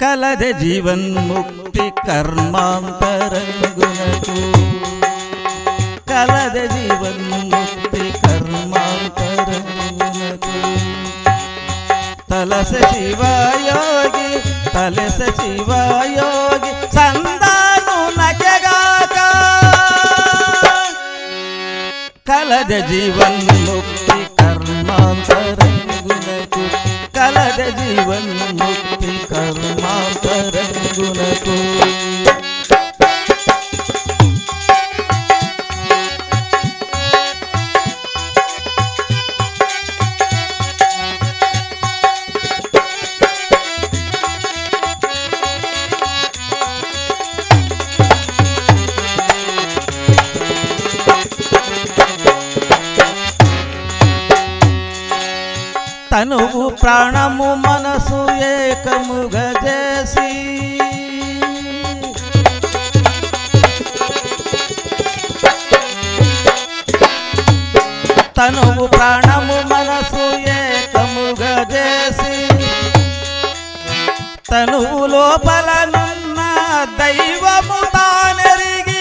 కలదె జీవన్ముక్తి కర్మాంతరంగునకు కలదె జీవన్ముక్తి కర్మాంతరంగునకు తలస శివయోగి తలస శివయోగి సందాను నకెగాక కలదె జీవన్ముక్తి కర్మాంతరంగునకు కలదె జీవన్ముక్తి కర్మాంతరంగునకు తనువు ప్రాణము మనసు ఏకముగ చేసి తనువు ప్రాణము మనసు ఏకముగ చేసి తనువు లోపలనున్న దైవము తానెరిగి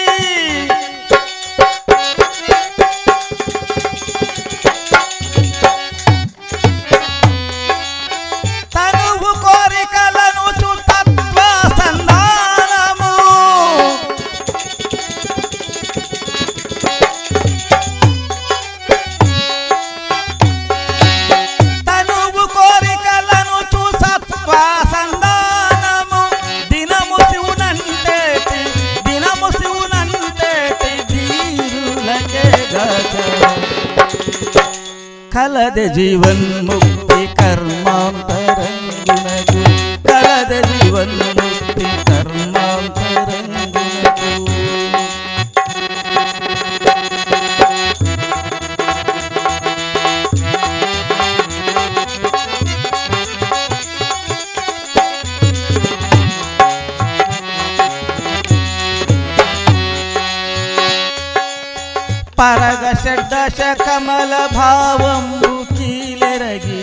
కలదె జీవన్ముక్తి కర్మాంతరంగునకు కలదె జీవన్ముక్తి కర్మాంతరంగునకు పరగ షడ్దశ కమల భావంబు కీలెరగి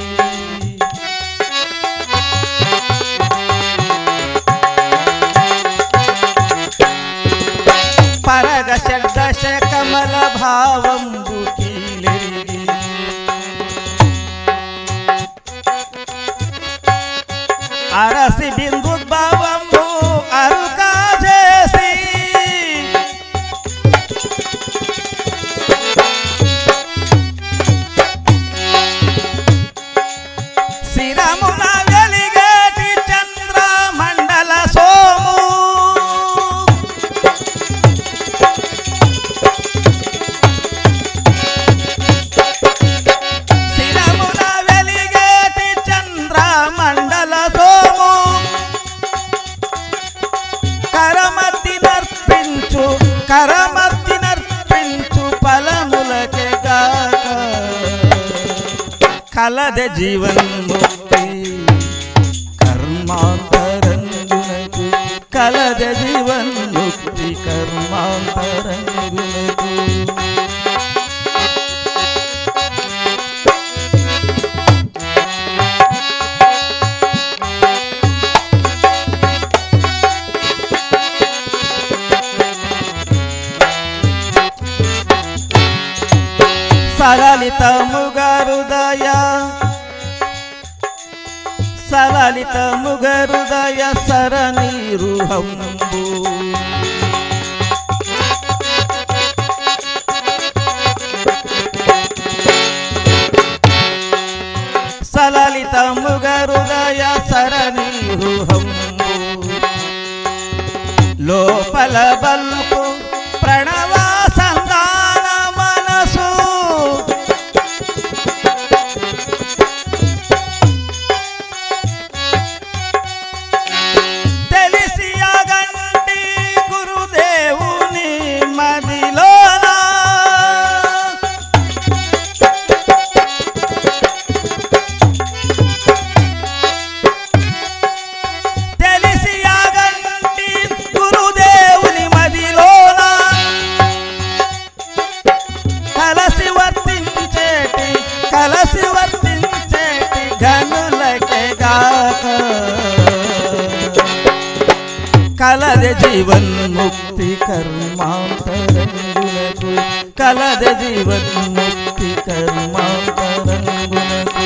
పరగ షడ్దశ కమల భావంబు కీలెరగి అరసి బిందుద్భవంబు అరుకా చేసి కరమతి నర్పించు ఫలములకే గాక కలదె జీవన్ముక్తి కర్మాంతరంగునకు కలదె జీవన్ముక్తి కర్మాంతరంగునకు సలలితముగా హృదయ సలలితముగా హృదయ సరనీరుహంబు సలలితముగా హృదయ సరనీరుహంబు లోపల బల్కు ప్రణవ సంధాన మనసు తెలిసి యాగంటి గురుదేవుని మదిలో జీవన్ముక్తి కర్మాంతరంగునకు కలద జీవన్ముక్తి కర్మాంతరంగునకు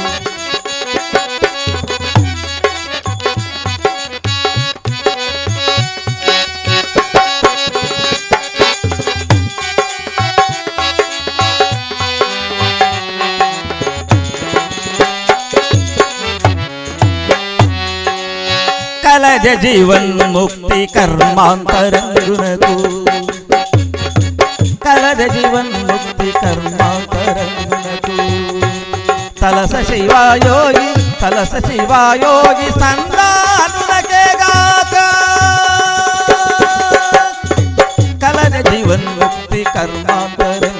కలద జీవన్ముక్తి కర్మాంతరంగునకు కలద జీవన్ముక్తి కర్మాంతరంగునకు తలస శివాయోగి సందానునకే గాక కలద జీవన్ముక్తి కర్మాంతరంగునకు